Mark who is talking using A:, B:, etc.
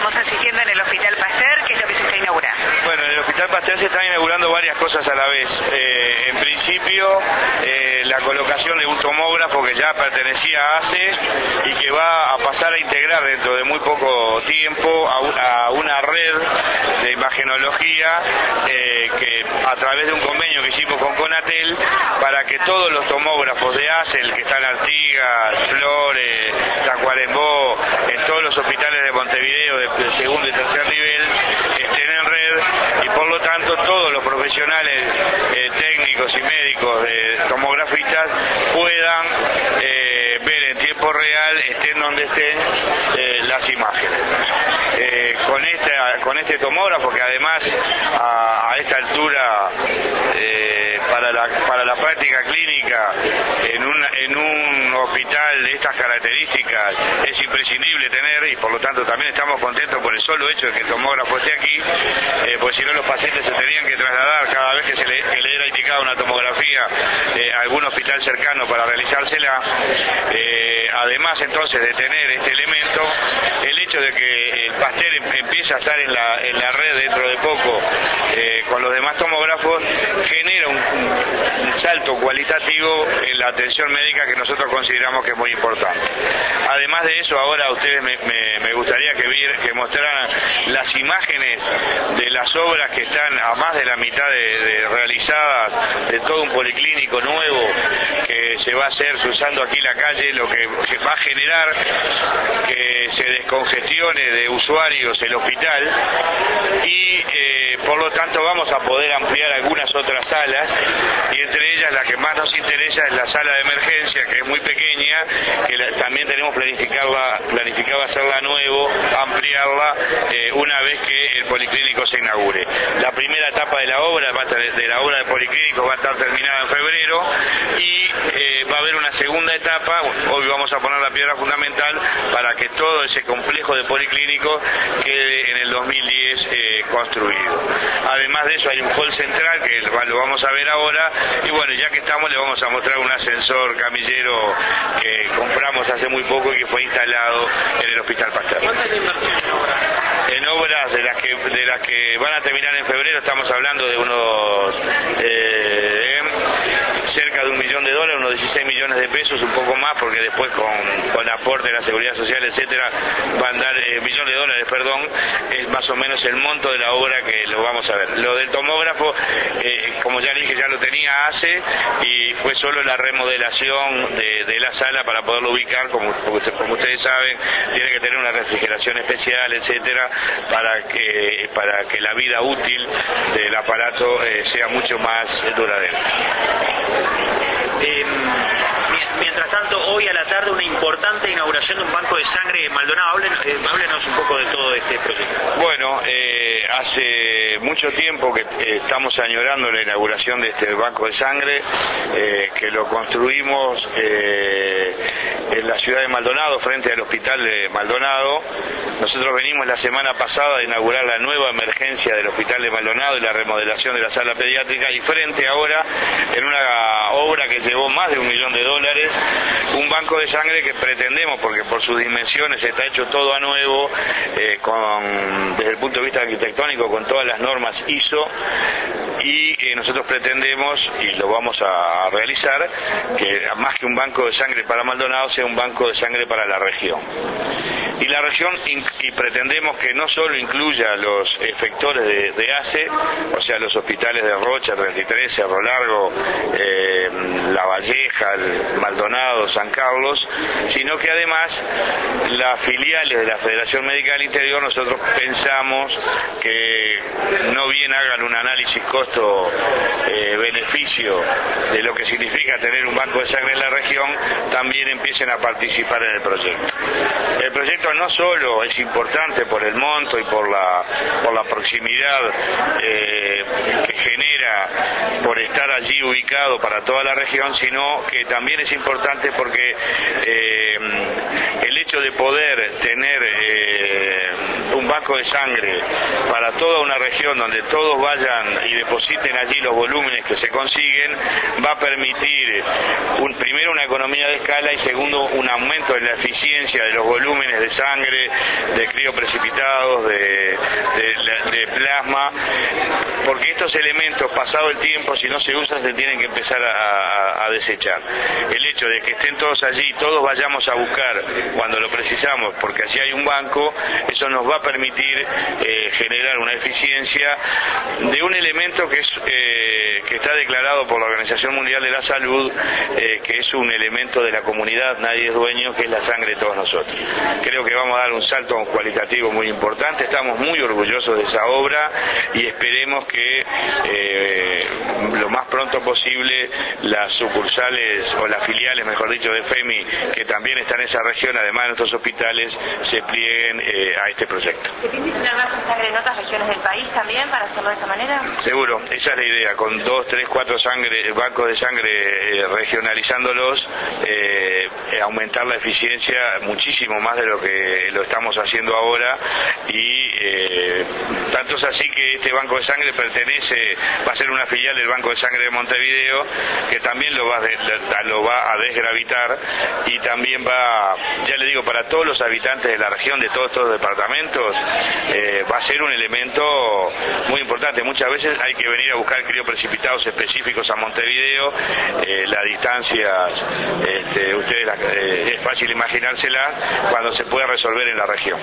A: estamos asistiendo en el Hospital Pasteur, ¿qué es lo que se está inaugurando?
B: Bueno, en el Hospital Pasteur se están inaugurando varias cosas a la vez. En principio, la colocación de un tomógrafo que ya pertenecía a ACE y que va a pasar a integrar dentro de muy poco tiempo a una red de imagenología que a través de un convenio que hicimos con Conatel, para que todos los tomógrafos de ACE, el que está en Artigas, Flores, Tacuarembó, en todos los hospitales de Montevideo de segundo y tercer nivel, estén en red, y por lo tanto todos los profesionales técnicos y médicos de tomografistas puedan ver en tiempo real, estén donde estén, las imágenes. Con este tomógrafo, que además a esta altura para la práctica clínica en un hospital de estas características es imprescindible tener, y por lo tanto también estamos contentos por el solo hecho de que el tomógrafo esté aquí, pues si no los pacientes se tenían que trasladar cada vez que le era indicada una tomografía a algún hospital cercano para realizársela. Además entonces de tener este elemento, el hecho de que el Pasteur empiece a estar en la red dentro de poco con los demás tomógrafos genera un salto cualitativo en la atención médica que nosotros consideramos que es muy importante. Además de eso, ahora a ustedes me gustaría que mostraran las imágenes de las obras que están a más de la mitad de realizadas, de todo un policlínico nuevo que se va a hacer usando aquí la calle, lo que va a generar que se descongestione de usuarios el hospital, y por lo tanto vamos a poder ampliar algunas otras salas, y entre ellas la que más nos interesa es la sala de emergencia, que es muy pequeña, que también tenemos planificado hacerla nuevo, ampliarla una vez que el policlínico se inaugure. La primera etapa de la obra del policlínico va a estar terminada en febrero, y va a haber una segunda etapa. Hoy vamos a poner la piedra fundamental para que todo ese complejo de policlínico quede en el 2010 construido. Además de eso hay un hall central que lo vamos a ver ahora, y bueno, ya que estamos le vamos a mostrar un ascensor camillero que compramos hace muy poco y que fue instalado en el Hospital Pasteur.
C: ¿Cuánta es la inversión en obras?
B: En obras de las que van a terminar en febrero estamos hablando de unos cerca de $1 millón, unos 16 millones de pesos, un poco más, porque después con aporte de la seguridad social, etcétera, van a dar $1 millón, perdón, es más o menos el monto de la obra que lo vamos a ver. Lo del tomógrafo, como ya dije, ya lo tenía ACE, y fue solo la remodelación de la sala para poderlo ubicar, como ustedes saben, tiene que tener una refrigeración especial, etcétera, para que la vida útil del aparato sea mucho más duradera.
C: Mientras tanto, hoy a la tarde una importante inauguración de un banco de sangre en Maldonado. Háblenos un poco de todo este proyecto.
B: Bueno, hace mucho tiempo que estamos añorando la inauguración de este banco de sangre, que lo construimos en la ciudad de Maldonado, frente al hospital de Maldonado. Nosotros venimos la semana pasada de inaugurar la nueva emergencia del hospital de Maldonado y la remodelación de la sala pediátrica, y frente ahora, en una obra que llevó más de $1 millón, un banco de sangre que pretendemos, porque por sus dimensiones está hecho todo a nuevo, desde el punto de vista arquitectónico, con todas las normas ISO, y nosotros pretendemos, y lo vamos a realizar, que más que un banco de sangre para Maldonado sea un banco de sangre para la región. Y la región, y pretendemos que no solo incluya los efectores de ACE, o sea, los hospitales de Rocha, 33, Cerro Largo, La Valleja, Maldonado, San Carlos, sino que además las filiales de la Federación Médica del Interior, nosotros pensamos que no bien hagan un análisis costo-beneficio de lo que significa tener un banco de sangre en la región, también empiecen a participar en el proyecto. El proyecto no solo es importante por el monto y por la proximidad que genera por estar allí ubicado para toda la región, sino que también es importante porque el hecho de poder tener un banco de sangre para toda una región donde todos vayan y depositen allí los volúmenes que se consigue, también va a permitir primero una economía de escala y segundo un aumento en la eficiencia de los volúmenes de sangre, de crioprecipitados, de plasma, porque estos elementos, pasado el tiempo, si no se usan, se tienen que empezar a desechar. El hecho de que estén todos allí, todos vayamos a buscar cuando lo precisamos, porque allí hay un banco, eso nos va a permitir generar una eficiencia de un elemento que está declarado por la Organización Mundial de la Salud, que es un elemento de la comunidad, nadie es dueño, que es la sangre de todos nosotros. Creo que vamos a dar un salto cualitativo muy importante, estamos muy orgullosos de esa obra y esperemos que lo más pronto posible las sucursales o las filiales, mejor dicho, de FEMI, que también están en esa región, además de nuestros hospitales, se plieguen a este proyecto.
D: ¿Se piensa tener banco de sangre en otras regiones del país también para hacerlo de esa manera?
B: Seguro, esa es la idea, con 2, 3, 4 bancos de sangre regionalizándolos, aumentar la eficiencia muchísimo más de lo que lo estamos haciendo ahora y tanto es así que este banco de sangre va a ser una filial del Banco de Sangre de Montevideo, que también lo va a desgravitar y también ya le digo, para todos los habitantes de la región, de todos estos departamentos, va a ser un elemento muy importante. Muchas veces hay que venir a buscar crioprecipitados específicos a Montevideo, las distancias, es fácil imaginársela cuando se puede resolver en la región.